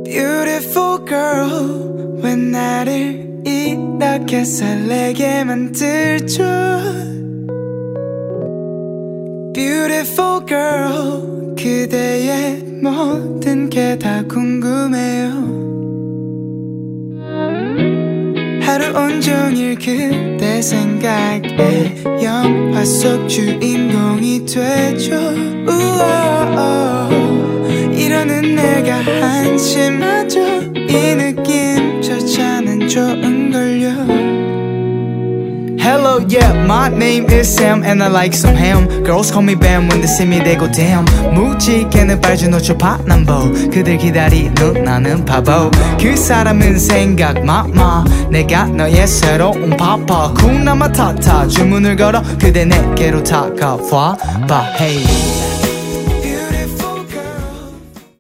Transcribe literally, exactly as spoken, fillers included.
Beautiful girl 왜 나를 이렇게 설레게 만들죠 Beautiful girl 그대의 모든 게 다 궁금해요 하루 온종일 그대 생각에 영화 속 주인공이 되죠 우와 이러는 내가 한심하죠 이 느낌조차는 좋은걸요 Hello, yeah, my name is Sam and I like some ham Girls call me Bam when they see me they go damn 묵직해는 빨주 노초 파남보 그들 기다리는 나는 바보 그 사람은 생각 마마 내가 너의 새로운 파파 쿵나마 타타 주문을 걸어 그대 내게로 다가와 봐 hey